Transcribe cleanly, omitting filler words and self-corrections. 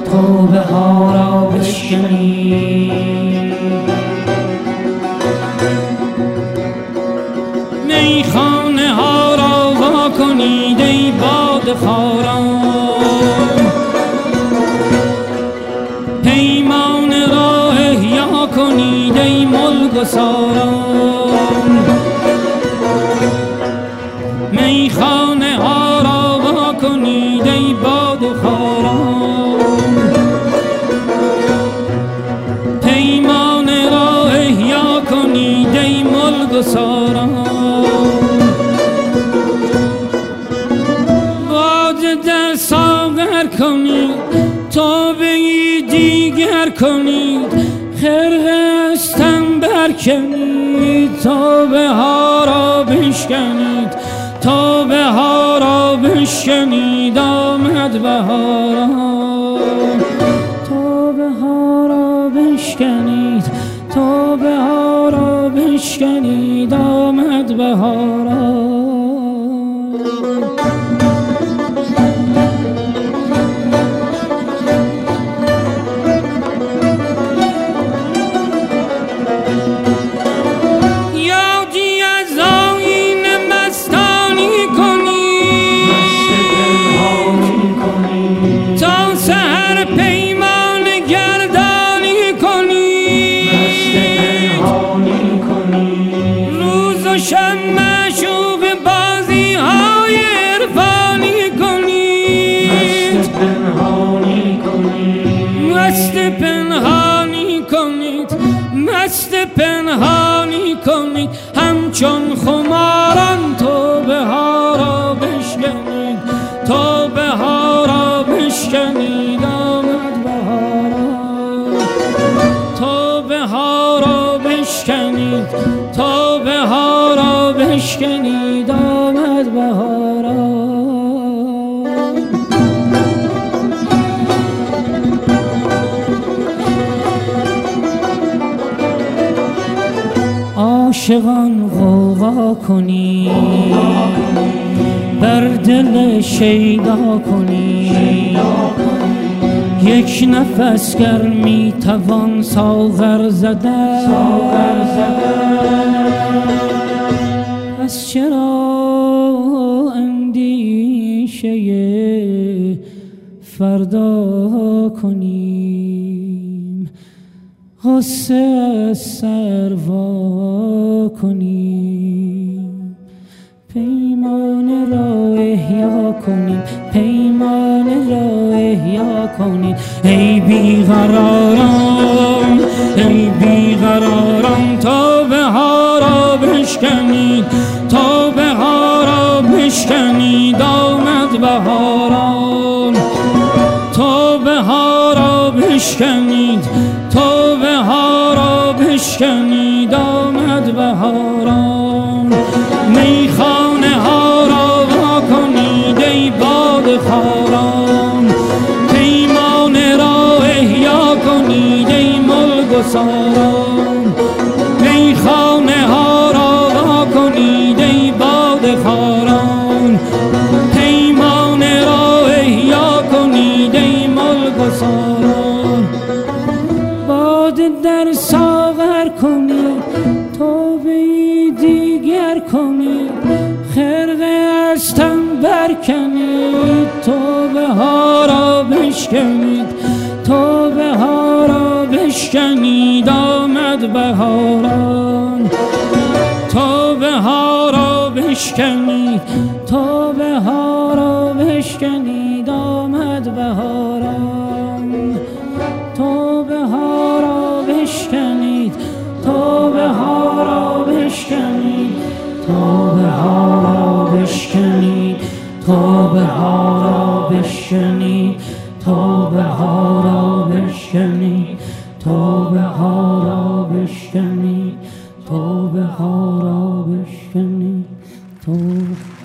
توبه ها را بشکنید. میخانه ها را وا کنید ای باده خواران، پیمان را احیا کنید ای ملگساران. میخانه ها را وا کنید ای باده خواران، پیمان را احیا کنید ای ملگساران. باده در ساغر کنید، توبه دیگر کنید، خرقه از تن برکنید، توبه ها را بشکنید، توبه ها را بشکنید. آمد بهاران، توبه ها را بشکنید، توبه ها را بشکنید. آمد بهاران. شب معشوق بازی های عرفانی کنید، مست پنهانی کنید، مست پنهانی کنید. همچون خماران توبه ها را بشکنید، توبه ها را بشکنید. آمد بهاران، توبه ها را بشکنید، توبه ها را بشکنید. آمد بهاران. عاشقان غوغا کنید، بر دل شیدا کنید، یک نفس گر می توان ساغر زدن، پس چرا اندیشه فردا کنیم، غصه سر وا کنیم، پیمان را احیا کنیم، پیمان را احیا کنیم. ای بیقراران، ای بیقراران، توبه ها را بشکنید، توبه ها را بشکنید. آمد بهاران، توبه ها را بشکنید، توبه ها را بشکنید. آمد بهاران. میخانه ها را وا کنید ای باده خواران، پیمان را احیا کنید ای ملگساران. میخانه ها را وا کنید ای باده خواران، پیمان را احیا کنید ای ملگساران. باده در ساغر کنید، توبه دیگر کنید، خرقه از تن برکنید، توبه ها را بشکنید، توبه ها را بشکنید. آمد بهاران، توبه ها را بشکنید، توبه ها را بشکنید. آمد بهاران، توبه ها را بشکنید، توبه ها را بشکنید، توبه ها را بشکنید، توبه ها را بشکنید، توبه ها را بشکنید، توبه ها را بشکنید، توبه ها را بشکنید.